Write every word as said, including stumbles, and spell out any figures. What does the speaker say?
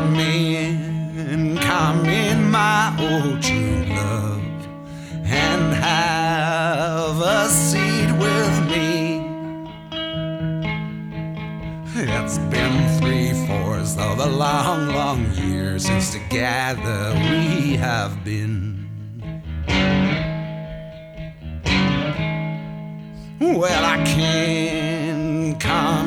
Come in, come in, my old true love, and have a seat with me. It's been three fourths of a long, long year since together we have been. Well, I can come